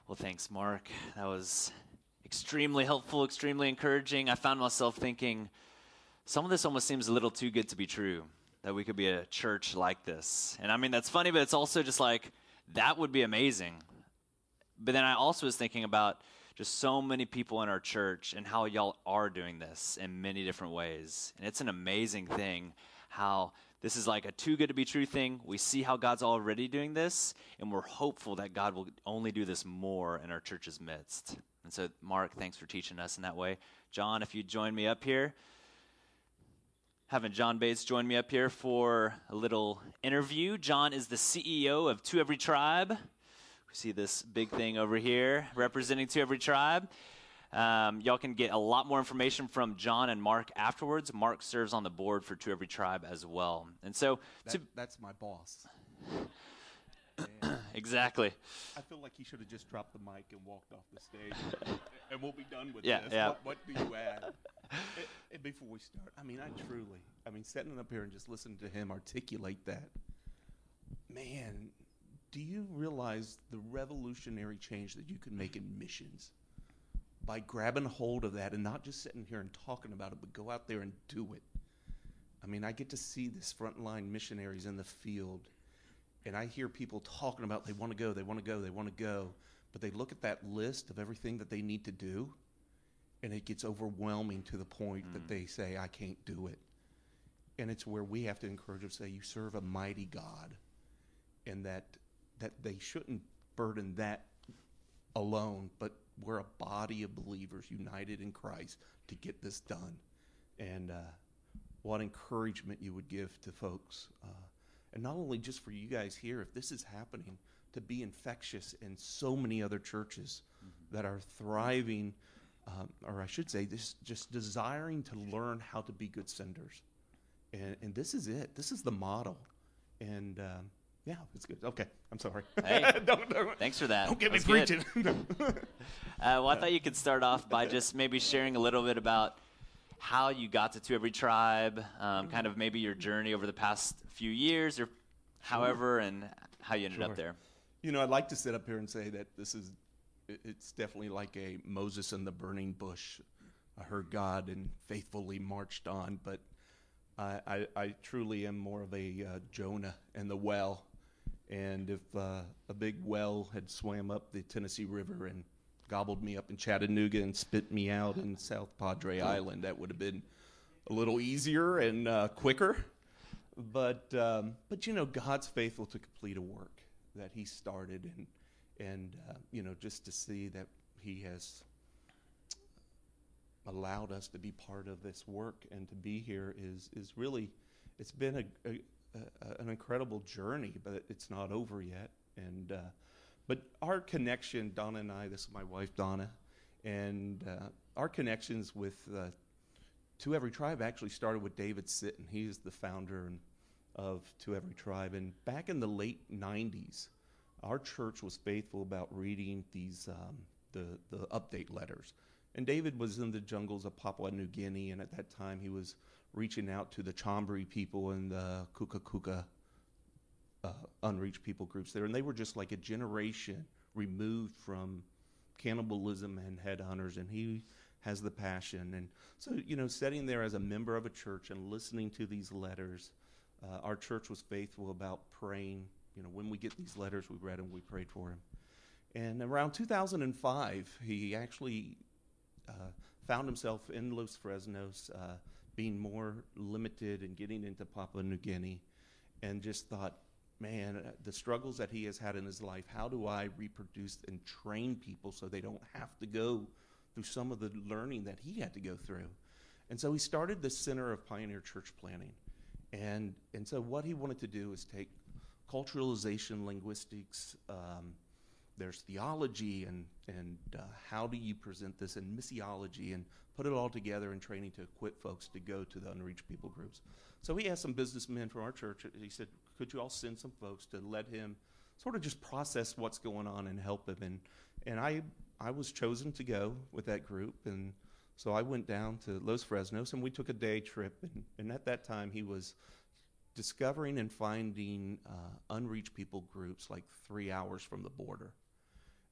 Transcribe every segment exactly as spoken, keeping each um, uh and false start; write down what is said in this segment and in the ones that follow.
Well, thanks, Mark. That was extremely helpful, extremely encouraging. I found myself thinking, some of this almost seems a little too good to be true, that we could be a church like this. And I mean, that's funny, but it's also just like, that would be amazing. But then I also was thinking about just so many people in our church and how y'all are doing this in many different ways. And it's an amazing thing how this is like a too good to be true thing. We see how God's already doing this, and we're hopeful that God will only do this more in our church's midst. And so, Mark, thanks for teaching us in that way. John, if you'd join me up here. Having John Bates join me up here for a little interview. John is the C E O of To Every Tribe. We see this big thing over here representing To Every Tribe. Um, y'all can get a lot more information from John and Mark afterwards. Mark serves on the board for To Every Tribe as well. And so, that, to, that's my boss. Exactly. I feel like he should have just dropped the mic and walked off the stage, and we'll be done with yeah, this. Yeah. What, what do you add? and, and before we start, I mean, I truly, I mean, sitting up here and just listening to him articulate that, man, do you realize the revolutionary change that you can make in missions by grabbing hold of that and not just sitting here and talking about it, but go out there and do it? I mean, I get to see this frontline missionaries in the field, and I hear people talking about they want to go, they want to go, they want to go, but they look at that list of everything that they need to do, and it gets overwhelming to the point mm. that they say, I can't do it. And it's where we have to encourage them to say, you serve a mighty God, and that that they shouldn't burden that alone, but we're a body of believers united in Christ to get this done. And uh, what encouragement you would give to folks. Uh, and not only just for you guys here, if this is happening, to be infectious in so many other churches mm-hmm. that are thriving, um, or I should say, this, just desiring to learn how to be good senders. And, and this is it. This is the model. And um, yeah, it's good. Okay, I'm sorry. Hey, don't, don't, thanks for that. Don't get me That's preaching. uh, well, I thought you could start off by just maybe sharing a little bit about how you got to To Every Tribe, um, kind of maybe your journey over the past few years or however, and how you ended sure. up there. You know, I'd like to sit up here and say that this is, it's definitely like a Moses in the burning bush. I heard God and faithfully marched on, but I, I, I truly am more of a uh, Jonah and the well. And if uh, a big well had swam up the Tennessee River and gobbled me up in Chattanooga and spit me out in South Padre Island, that would have been a little easier and uh, quicker. But, um, but you know, God's faithful to complete a work that he started. And, and uh, you know, just to see that he has allowed us to be part of this work and to be here is, is really, it's been a, a Uh, an incredible journey, but it's not over yet. And uh, but our connection, Donna and I, this is my wife Donna, and uh, our connections with uh, To Every Tribe actually started with David Sitton. He's the founder and, of To Every Tribe. And back in the late nineties, our church was faithful about reading these um, the the update letters. And David was in the jungles of Papua New Guinea, and at that time he was reaching out to the Chambri people and the Kuka Kuka uh, unreached people groups there. And they were just like a generation removed from cannibalism and headhunters, and he has the passion. And so, you know, sitting there as a member of a church and listening to these letters, uh, our church was faithful about praying. You know, when we get these letters, we read them, we prayed for him. And around two thousand five, he actually uh, found himself in Los Fresnos, uh, being more limited and getting into Papua New Guinea, and just thought, man, uh, the struggles that he has had in his life, how do I reproduce and train people so they don't have to go through some of the learning that he had to go through? And so he started the Center of Pioneer Church Planning. And, and so what he wanted to do is take culturalization, linguistics, um, there's theology, and, and uh, how do you present this, and missiology, and put it all together in training to equip folks to go to the unreached people groups. So he asked some businessmen from our church, he said, could you all send some folks to let him sort of just process what's going on and help him? And and I I was chosen to go with that group, and so I went down to Los Fresnos, and we took a day trip, and, and at that time he was discovering and finding uh, unreached people groups like three hours from the border.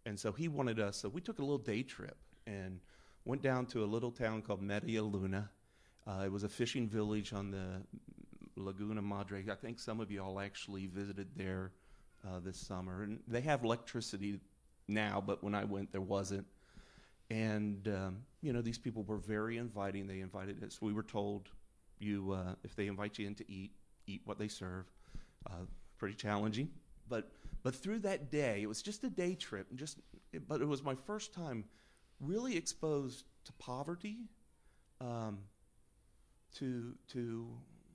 And so he wanted us, so we took a little day trip and went down to a little town called Media Luna. Uh, it was a fishing village on the Laguna Madre. I think some of you all actually visited there uh, this summer. And they have electricity now, but when I went, there wasn't. And, um, you know, these people were very inviting. They invited us. We were told, you, uh, if they invite you in to eat, eat what they serve. Uh, pretty challenging. But but through that day, it was just a day trip. And just, it, but it was my first time really exposed to poverty, um, to to.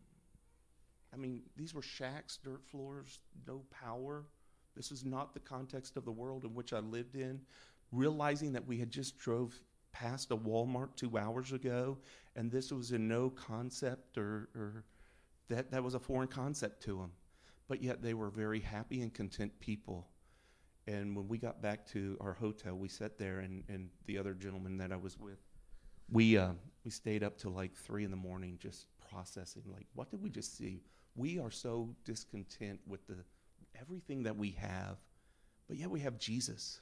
I mean, these were shacks, dirt floors, no power. This is not the context of the world in which I lived in. Realizing that we had just drove past a Walmart two hours ago, and this was in no concept or, or that, that was a foreign concept to them. But yet they were very happy and content people. And when we got back to our hotel, we sat there, and, and the other gentleman that I was with, we uh, we stayed up till like three in the morning just processing, like, what did we just see? We are so discontent with the everything that we have, but yet we have Jesus.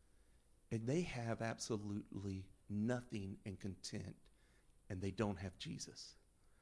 And they have absolutely nothing and content, and they don't have Jesus.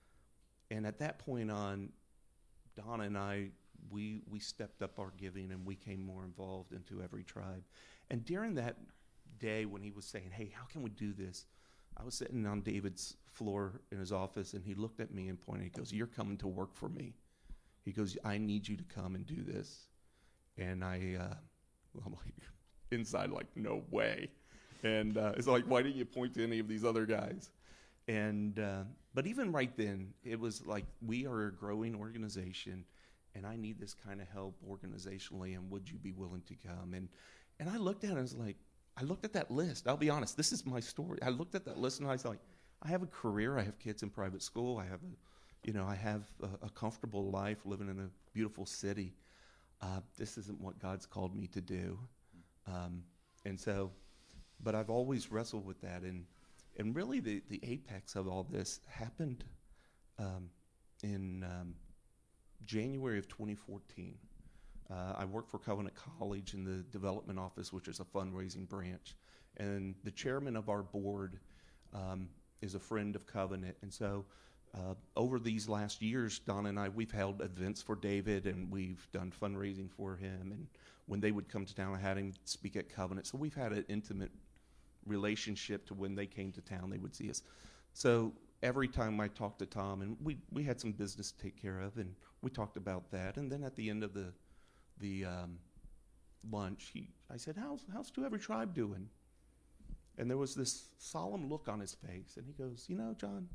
And at that point on, Donna and I, we we stepped up our giving, and we came more involved into Every Tribe. And during that day when he was saying, hey, how can we do this? I was sitting on David's floor in his office, and he looked at me and pointed. He goes, you're coming to work for me. He goes, I need you to come and do this. And I, uh, well, I'm like, inside, like, no way. And uh, it's like, why didn't you point to any of these other guys? And uh, but even right then, it was like, we are a growing organization, and I need this kind of help organizationally, and would you be willing to come? And and I looked at it, and I was like, I looked at that list. I'll be honest, this is my story. I looked at that list, and I was like, I have a career. I have kids in private school. I have a, you know, I have a, a comfortable life living in a beautiful city. Uh, this isn't what God's called me to do. Um, and so, but I've always wrestled with that. And, and really the, the apex of all this happened um, in um, January of twenty fourteen. Uh, I worked for Covenant College in the development office, which is a fundraising branch. And the chairman of our board um, is a friend of Covenant. And so uh, over these last years, Donna and I, we've held events for David, and we've done fundraising for him. And when they would come to town, I had him speak at Covenant. So we've had an intimate relationship to when they came to town, they would see us. So every time I talked to Tom, and we, we had some business to take care of, and we talked about that. And then at the end of the the um, lunch, he, I said, how's, how's To Every Tribe doing? And there was this solemn look on his face, and he goes, you know, John,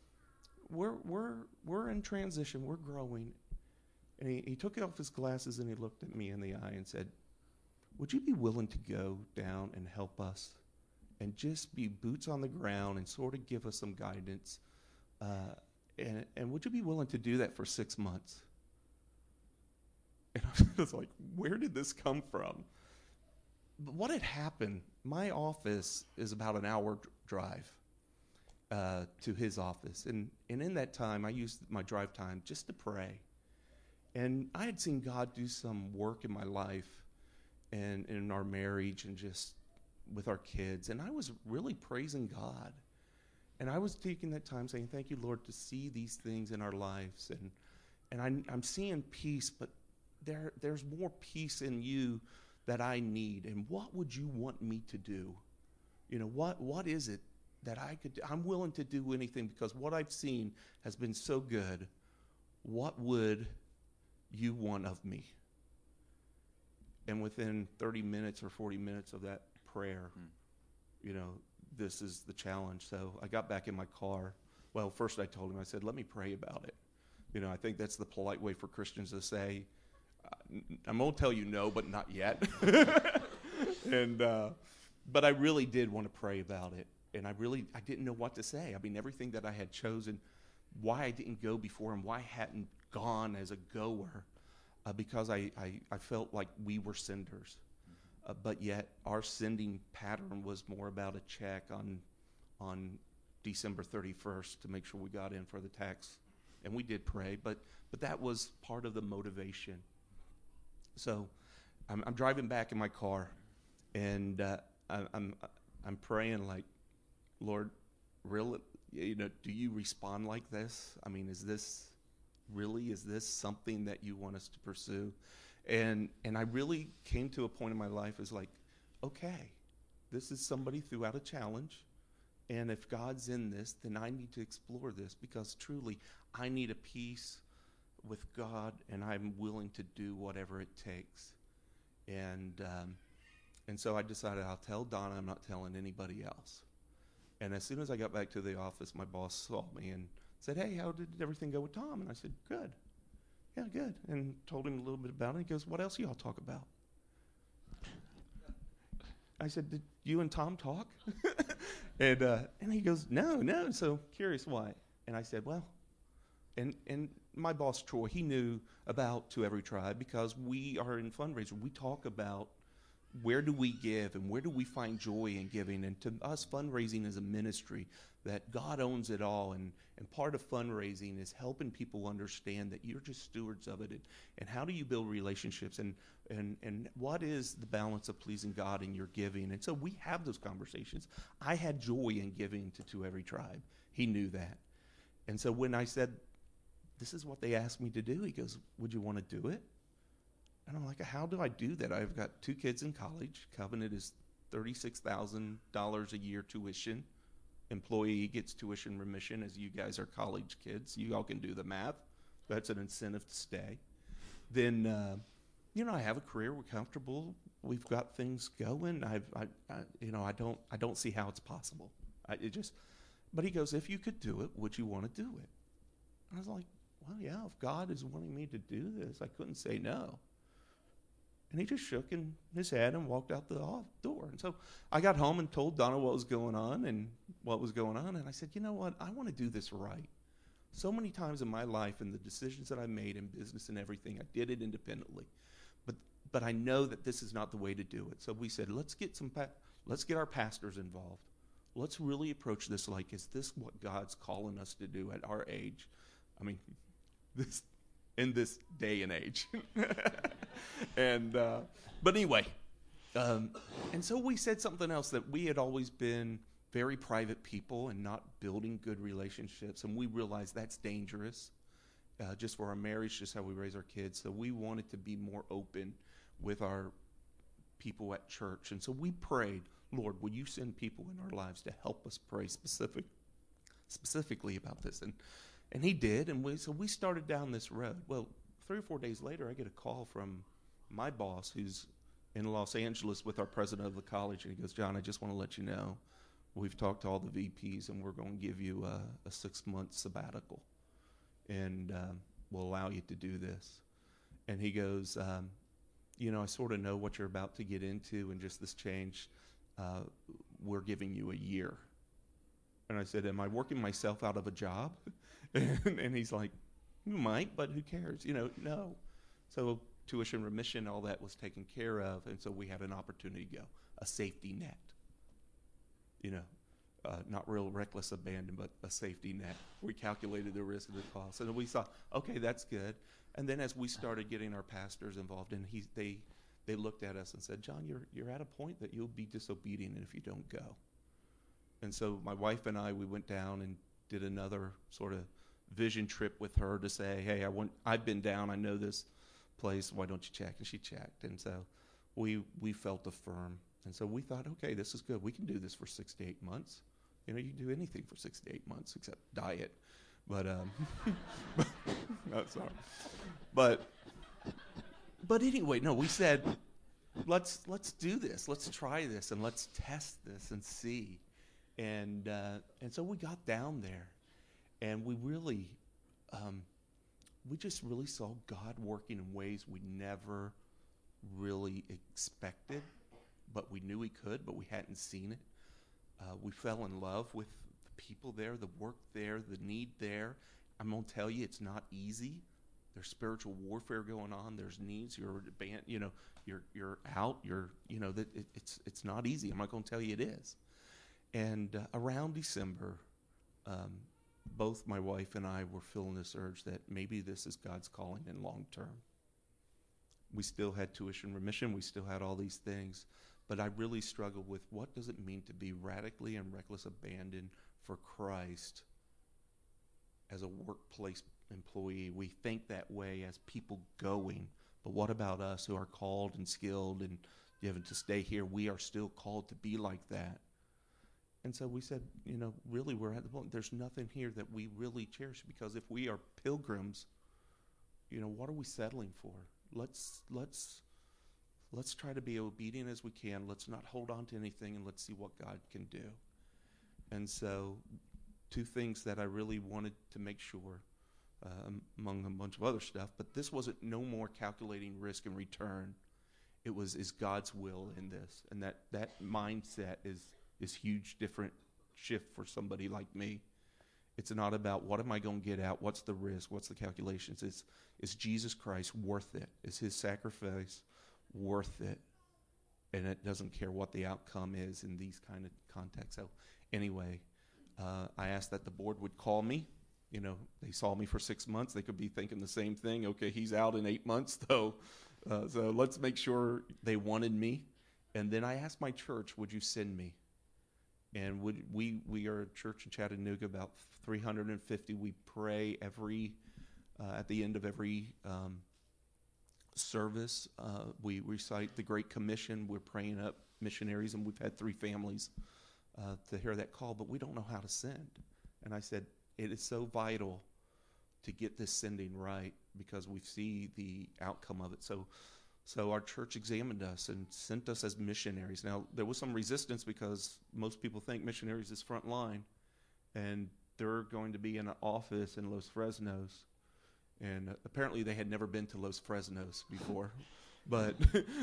we're we're we're in transition, we're growing. And he, he took off his glasses, and he looked at me in the eye and said, would you be willing to go down and help us and just be boots on the ground and sort of give us some guidance? Uh, and, and would you be willing to do that for six months? And I was like, where did this come from? But what had happened, my office is about an hour d- drive uh, to his office. And, and in that time, I used my drive time just to pray. And I had seen God do some work in my life and in our marriage and just with our kids. And I was really praising God. And I was taking that time saying, thank you, Lord, to see these things in our lives. And and I, I'm seeing peace, but there there's more peace in you that I need. And what would you want me to do? You know, what what is it that I could do? I'm willing to do anything because what I've seen has been so good. What would you want of me? And within thirty minutes or forty minutes of that prayer, hmm. you know, this is the challenge. So I got back in my car. Well, first I told him, I said, let me pray about it. You know, I think that's the polite way for Christians to say, I'm going to tell you no, but not yet. and uh, But I really did want to pray about it. And I really, I didn't know what to say. I mean, everything that I had chosen, why I didn't go before and why I hadn't gone as a goer, uh, because I, I, I felt like we were senders. Uh, but yet our sending pattern was more about a check on on December thirty-first to make sure we got in for the tax. And we did pray, but but that was part of the motivation. So I'm, I'm driving back in my car, And uh, I, I'm I'm praying like, Lord, really, you know, do you respond like this? I mean, is this really, is this something that you want us to pursue? And and I really came to a point in my life is like, okay, this is somebody throughout a challenge. And if God's in this, then I need to explore this, because truly I need a peace with God, and I'm willing to do whatever it takes. And um, and so I decided I'll tell Donna, I'm not telling anybody else. And as soon as I got back to the office, my boss saw me and said, hey, how did everything go with Tom? And I said, good. Yeah, good. And told him a little bit about it. He goes, what else y'all talk about? I said, did you and Tom talk? and uh, and he goes, no, no. So curious why. And I said, well, and and my boss, Troy, he knew about To Every Tribe, because we are in fundraiser. We talk about where do we give and where do we find joy in giving. And to us, fundraising is a ministry that God owns it all. And, and part of fundraising is helping people understand that you're just stewards of it. And, and how do you build relationships? And, and, and what is the balance of pleasing God in your giving? And so we have those conversations. I had joy in giving to To Every Tribe. He knew that. And so when I said, this is what they asked me to do, he goes, would you want to do it? And I'm like, how do I do that? I've got two kids in college. Covenant is thirty-six thousand dollars a year tuition. Employee gets tuition remission, as you guys are college kids. You all can do the math. That's an incentive to stay. Then, uh, you know, I have a career. We're comfortable. We've got things going. I've, I, I, you know, I don't, I don't see how it's possible. I, it just, but he goes, if you could do it, would you want to do it? And I was like, well, yeah, if God is wanting me to do this, I couldn't say no. And he just shook in his head and walked out the off door. And so I got home and told Donna what was going on and what was going on. And I said, you know what? I want to do this right. So many times in my life and the decisions that I made in business and everything, I did it independently. But but I know that this is not the way to do it. So we said, let's get some pa- let's get our pastors involved. Let's really approach this like, is this what God's calling us to do at our age? I mean, this in this day and age. and uh, but anyway, um, and so we said something else, that we had always been very private people and not building good relationships, and we realized that's dangerous, uh, just for our marriage, just how we raise our kids. So we wanted to be more open with our people at church, and so we prayed, Lord, will you send people in our lives to help us pray specific, specifically about this? And and he did, and we so we started down this road. Well, three or four days later, I get a call from my boss, who's in Los Angeles with our president of the college, and he goes, John, I just want to let you know, we've talked to all the V Ps, and we're going to give you a, a six-month sabbatical, and um, we'll allow you to do this. And he goes, um, you know, I sort of know what you're about to get into, and just this change, uh, we're giving you a year. And I said, am I working myself out of a job? and, and he's like, you might, but who cares? You know, no. So tuition remission, all that was taken care of, and so we had an opportunity to go, a safety net. You know, uh, not real reckless abandon, but a safety net. We calculated the risk and the cost, and we saw, okay, that's good. And then as we started getting our pastors involved, and he, they they looked at us and said, John, you're you're at a point that you'll be disobedient if you don't go. And so my wife and I, we went down and did another sort of vision trip with her to say, hey, I want, I've been down, I know this place, why don't you check? And she checked. And so we we felt affirmed. And so we thought, okay, this is good. We can do this for six to eight months. You know, you can do anything for six to eight months except diet. But, um, no, sorry. But, but anyway, no, we said, let's let's do this. Let's try this, and let's test this and see. And uh, and so we got down there, and we really, um, we just really saw God working in ways we never really expected, but we knew he could, but we hadn't seen it. Uh, we fell in love with the people there, the work there, the need there. I'm going to tell you, it's not easy. There's spiritual warfare going on. There's needs. You're, you know, you're you're out. You're, you know, that it, it's it's not easy. I'm not going to tell you it is. And uh, around December, um, both my wife and I were feeling this urge that maybe this is God's calling in long term. We still had tuition remission. We still had all these things. but I really struggled with what does it mean to be radically and reckless abandon for Christ as a workplace employee. We think that way as people going, but what about us who are called and skilled and given to stay here? We are still called to be like that. And so we said, you know, really we're at the point, there's nothing here that we really cherish, because if we are pilgrims, you know, what are we settling for? Let's let's let's try to be obedient as we can. Let's not hold on to anything, and let's see what God can do. And so two things that I really wanted to make sure, um, among a bunch of other stuff, but this wasn't no more calculating risk and return. It was, is God's will in this? And that, that mindset is is huge, different shift for somebody like me. It's not about what am I going to get out, what's the risk, what's the calculations. It's, is Jesus Christ worth it? Is his sacrifice worth it? And it doesn't care what the outcome is in these kind of contexts. So anyway, uh, I asked that the board would call me. You know, they saw me for six months. They could be thinking the same thing. Okay, he's out in eight months, though. Uh, so let's make sure they wanted me. And then I asked my church, would you send me? And would we we are a church in Chattanooga, about three hundred fifty. We pray every uh, at the end of every um, service. Uh, we recite the Great Commission. We're praying up missionaries, and we've had three families uh, to hear that call, but we don't know how to send. And I said, it is so vital to get this sending right, because we see the outcome of it. So So our church examined us and sent us as missionaries. Now, there was some resistance because most people think missionaries is front line, and they're going to be in an office in Los Fresnos. And uh, apparently they had never been to Los Fresnos before. but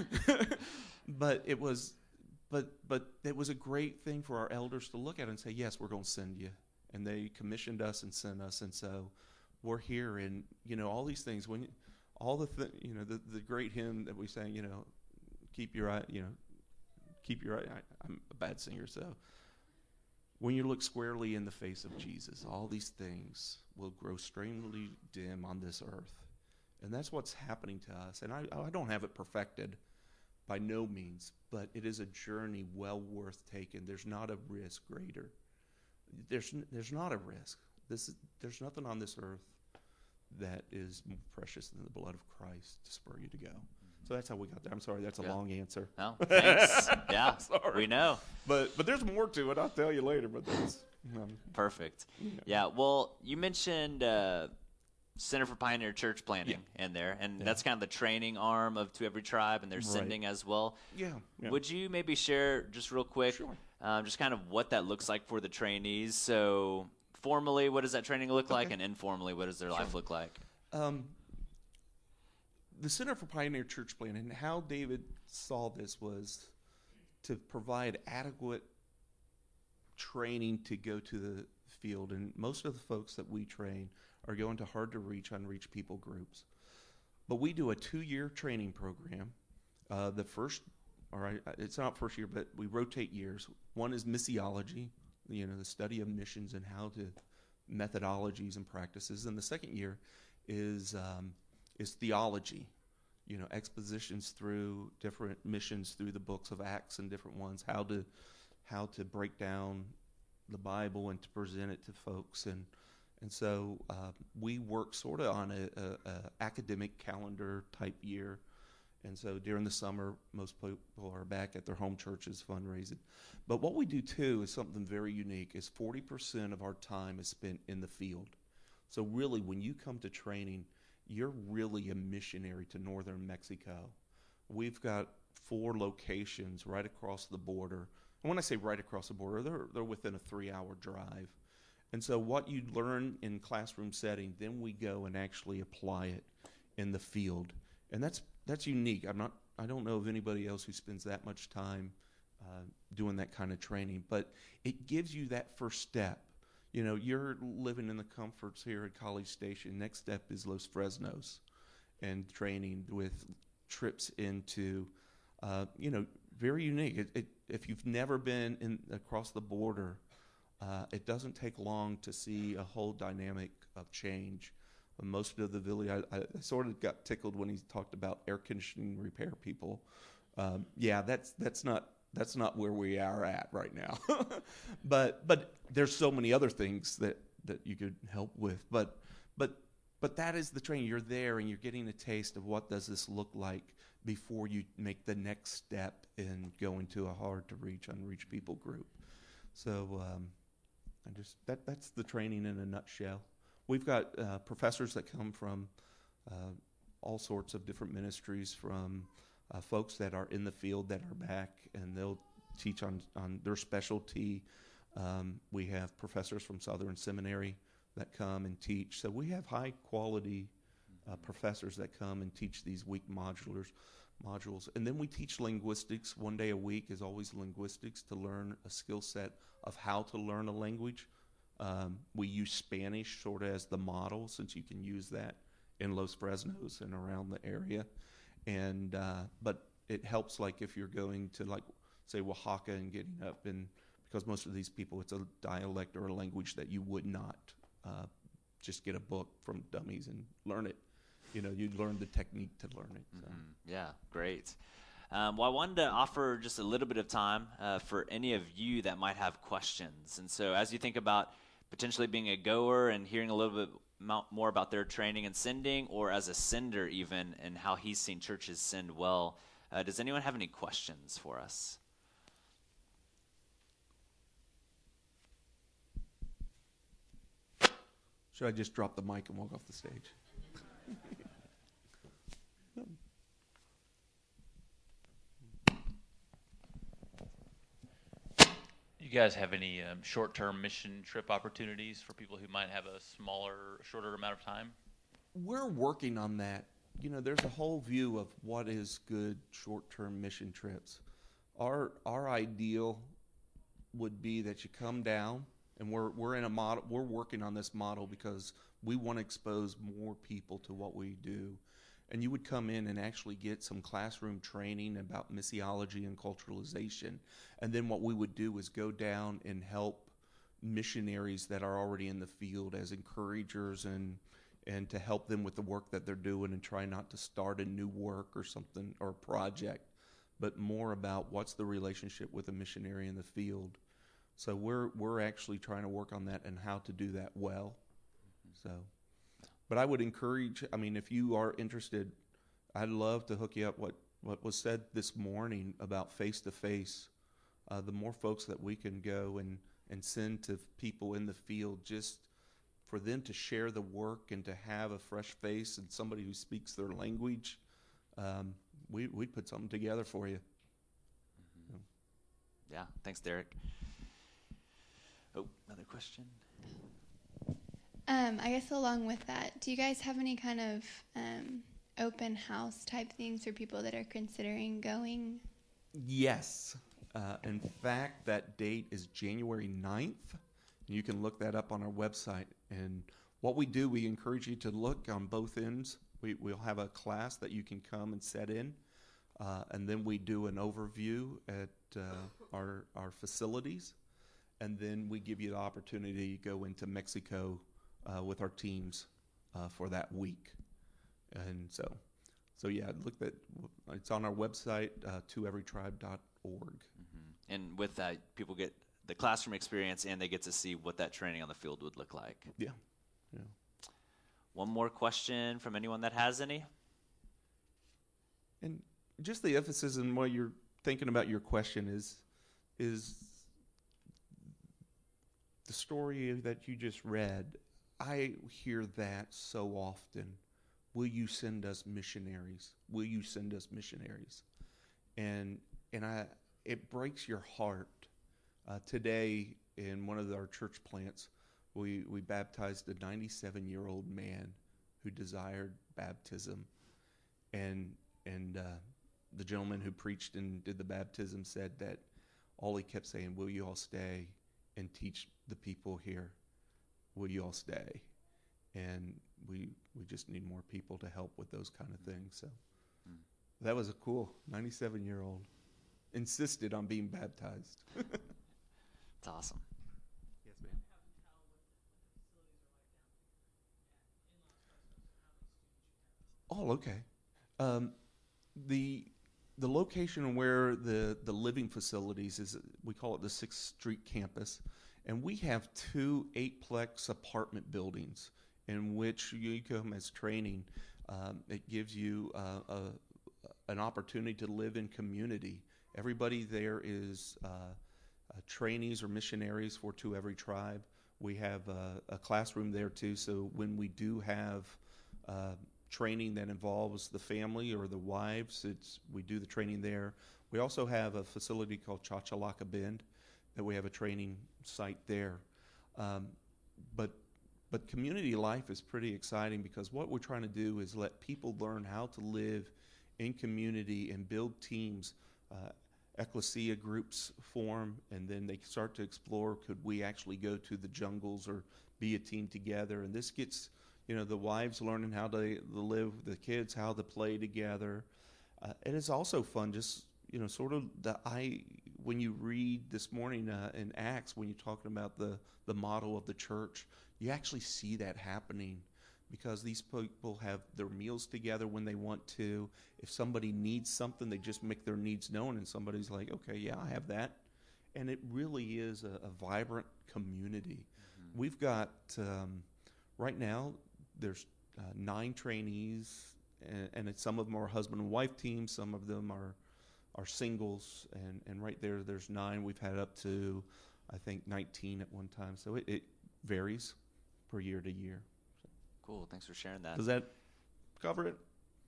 but it was but but it was a great thing for our elders to look at and say, yes, we're going to send you. And they commissioned us and sent us. And so we're here, and, you know, all these things, when you, all the th- you know the, the great hymn that we sang, you know, keep your eye, you know, keep your eye. I, I'm a bad singer, so when you look squarely in the face of Jesus, all these things will grow strangely dim on this earth, and that's what's happening to us. And I, I don't have it perfected by no means, but it is a journey well worth taking. There's not a risk greater. There's there's not a risk. This is, there's nothing on this earth that is more precious than the blood of Christ to spur you to go. So that's how we got there. I'm sorry, that's a yeah. long answer. No, thanks. Yeah, sorry. We know. But but there's more to it. I'll tell you later. But that's um, perfect. You know. Yeah. Well, you mentioned uh, Center for Pioneer Church Planting yeah. in there, and yeah. that's kind of the training arm of To Every Tribe, and they're right. sending as well. Yeah, yeah. Would you maybe share just real quick, sure. um, just kind of what that looks like for the trainees? So formally, what does that training look like, okay. and informally, what does their sure. life look like? Um, the Center for Pioneer Church Planting, and how David saw this was to provide adequate training to go to the field. And most of the folks that we train are going to hard-to-reach, unreached people groups. But we do a two-year training program. Uh, the first, all right, it's not first year, but we rotate years. One is missiology, you know, the study of missions and how to, methodologies and practices. And the second year is um, is theology, you know, expositions through different missions through the books of Acts and different ones, how to how to break down the Bible and to present it to folks. And and so uh, we work sort of on a, a, a academic calendar type year. And so during the summer, most people are back at their home churches fundraising. But what we do too is something very unique. Is forty percent of our time is spent in the field. So really, when you come to training, you're really a missionary to northern Mexico. We've got four locations right across the border. And when I say right across the border, they're, they're within a three-hour drive. And so what you learn in classroom setting, then we go and actually apply it in the field. And that's that's unique. I'm not. I don't know of anybody else who spends that much time uh, doing that kind of training. But it gives you that first step. You know, you're living in the comforts here at College Station. Next step is Los Fresnos, and training with trips into, uh, you know, very unique. It, it, if you've never been in across the border, uh, it doesn't take long to see a whole dynamic of change. Most of the village, I, I sort of got tickled when he talked about air conditioning repair people. Um, yeah, that's that's not that's not where we are at right now. but but there's so many other things that, that you could help with. But but but that is the training. You're there and you're getting a taste of what does this look like before you make the next step and go into a hard to reach, unreached people group. So um, I just that that's the training in a nutshell. We've got uh, professors that come from uh, all sorts of different ministries, from uh, folks that are in the field that are back, and they'll teach on, on their specialty. Um, we have professors from Southern Seminary that come and teach. So we have high quality uh, professors that come and teach these week modulars, modules. And then we teach linguistics. One day a week is always linguistics, to learn a skill set of how to learn a language. Um, we use Spanish sort of as the model, since you can use that in Los Fresnos and around the area. And uh, but it helps, like if you're going to, like, say, Oaxaca and getting up, and because most of these people, it's a dialect or a language that you would not uh, just get a book from dummies and learn it. You know, you learn the technique to learn it. So. Mm-hmm. Yeah, great. Um, well, I wanted to offer just a little bit of time uh, for any of you that might have questions. And so as you think about potentially being a goer and hearing a little bit more about their training and sending, or as a sender even, and how he's seen churches send well, uh, does anyone have any questions for us? Should I just drop the mic and walk off the stage? You guys have any um, short-term mission trip opportunities for people who might have a smaller, shorter amount of time? We're working on that. You know, there's a whole view of what is good short-term mission trips. Our our ideal would be that you come down, and we're we're in a model. We're working on this model because we want to expose more people to what we do. And you would come in and actually get some classroom training about missiology and culturalization. And then what we would do is go down and help missionaries that are already in the field as encouragers, and and to help them with the work that they're doing, and try not to start a new work or something or a project, but more about what's the relationship with a missionary in the field. So we're we're actually trying to work on that and how to do that well. So, but I would encourage, I mean, if you are interested, I'd love to hook you up. What, what was said this morning about face-to-face, uh, the more folks that we can go and, and send to people in the field, just for them to share the work and to have a fresh face and somebody who speaks their language, um, we, we'd put something together for you. Mm-hmm. Yeah, thanks, Derek. Oh, another question? Um, I guess along with that, do you guys have any kind of um, open house type things for people that are considering going? Yes. Uh, in fact, that date is January ninth. You can look that up on our website. And what we do, we encourage you to look on both ends. We, we'll have a class that you can come and set in. Uh, and then we do an overview at uh, our, our facilities. And then we give you the opportunity to go into Mexico Uh, with our teams uh, for that week. And so, so yeah, look, that it's on our website, uh, to every tribe dot org. Mm-hmm. And with that, people get the classroom experience, and they get to see what that training on the field would look like. Yeah, yeah. One more question from anyone that has any? And just the emphasis in what you're thinking about your question is, is the story that you just read. I hear that so often. Will you send us missionaries? Will you send us missionaries? And and I it breaks your heart. Uh, today, in one of our church plants, we, we baptized a ninety-seven-year-old man who desired baptism. And and uh, the gentleman who preached and did the baptism said that all he kept saying, will you all stay and teach the people here? Will you all stay? And we we just need more people to help with those kind of things. So mm. that was a cool ninety-seven-year-old. Insisted on being baptized. It's awesome. Yes, ma'am. Oh, okay. Um, the the location where the, the living facilities is, we call it the Sixth Street campus, and we have two eightplex apartment buildings in which you come as training. Um, it gives you uh, a, an opportunity to live in community. Everybody there is uh, uh, trainees or missionaries for To Every Tribe. We have a, a classroom there too, so when we do have uh, training that involves the family or the wives, it's we do the training there. We also have a facility called Chachalaca Bend that we have a training site there. Um, but but community life is pretty exciting because what we're trying to do is let people learn how to live in community and build teams. Uh, ecclesia groups form, and then they start to explore, could we actually go to the jungles or be a team together? And this gets, you know, the wives learning how to, to live, the kids how to play together. Uh, and it's also fun, just, you know, sort of the I when you read this morning uh, in Acts, when you're talking about the, the model of the church, you actually see that happening because these people have their meals together when they want to. If somebody needs something, they just make their needs known, and somebody's like, okay, yeah, I have that. And it really is a, a vibrant community. Mm-hmm. We've got, um, right now, there's uh, nine trainees, and, and it's, some of them are husband and wife teams, some of them are are singles, and, and right there, there's nine. We've had up to, I think, nineteen at one time. So it, it varies per year to year. Cool. Thanks for sharing that. Does that cover it?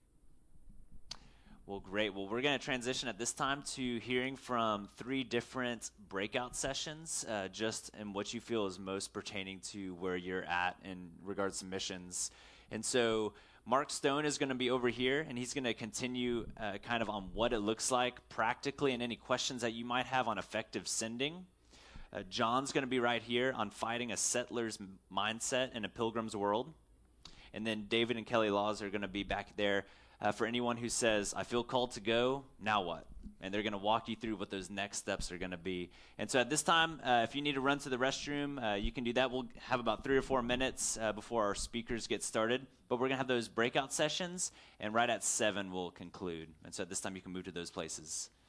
Well, great. Well, we're going to transition at this time to hearing from three different breakout sessions, uh, just in what you feel is most pertaining to where you're at in regards to missions. And so Mark Stone is going to be over here, and he's going to continue uh, kind of on what it looks like practically and any questions that you might have on effective sending. Uh, John's going to be right here on fighting a settler's mindset in a pilgrim's world. And then David and Kelly Laws are going to be back there uh, for anyone who says, I feel called to go, now what? And they're going to walk you through what those next steps are going to be. And so at this time, uh, if you need to run to the restroom, uh, you can do that. We'll have about three or four minutes uh, before our speakers get started. But we're going to have those breakout sessions, and right at seven we'll conclude. And so at this time, you can move to those places.